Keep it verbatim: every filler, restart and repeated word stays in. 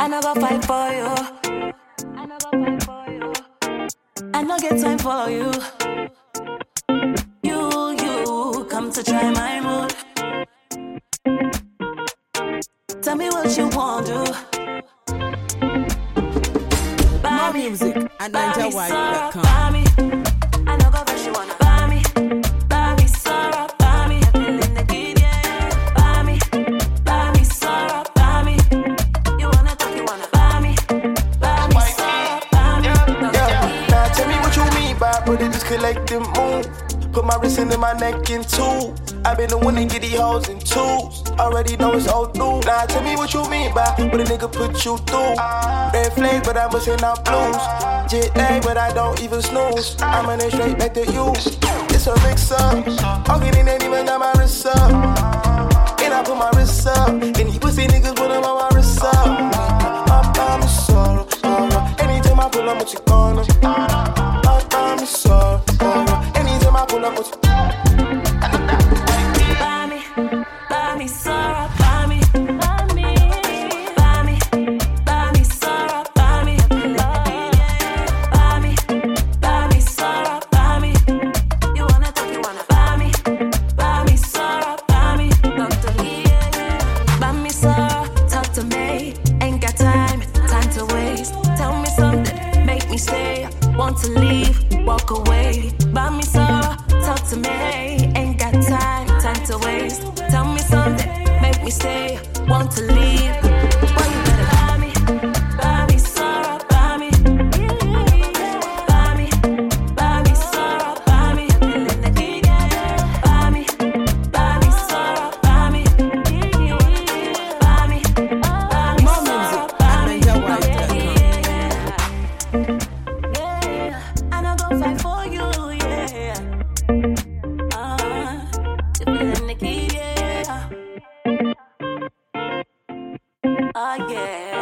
I no go fight for you. I no go fight for you. I no get time for you. You, you, come to try my mood. Tell me what you want to do. More music at niger white dot com. Buy me. I know go where she wanna buy me. Buy me, Sarah, buy me. Feeling the kid, yeah. Buy me, buy me, Sarah, buy me. You wanna talk, you wanna buy me. Buy me, Sarah, buy me. Yeah, now tell me what you mean by but it just collecting move. Put my wrist into my neck in two. I been the one to get these hoes in twos. Already know it's old new. Now tell me what you mean by what a nigga put you through. Red flags, but I'm busting out blues. Jet lag, but I don't even snooze. I'm running straight back to you. It's a mix up. I'm getting ain't even got my wrist up. And I put my wrist up. And these pussy niggas put them on my wrist up. I'm, I'm sorrow, sorrow. Anytime I pull up, what you gonna? I'm, I'm sorrow, sorrow. Anytime I pull up, what you buy me, buy me, Sarah, buy me. Buy me, buy me, buy me, Sarah, buy me. Buy me, buy me, Sarah, buy me. You wanna talk, you wanna buy me. Buy me, Sarah, buy me. Doctor Lee, buy me, Sarah, talk to me. Ain't got time, time to waste. Tell me something, make me stay. Want to leave, walk away. Buy me, Sarah, talk to me. Ain't got time, time to waste. Tell me something, make me stay. Want to leave, well you better buy me, buy me, Sarah, buy me. Buy me, buy me, Sarah, buy me. Buy me, buy me, Sarah, buy me. Buy me, buy me, More Sarah, music buy at me. niger white dot com. Yeah, I know go fight for you, yeah. Uh, you feeling the key, yeah. Oh yeah.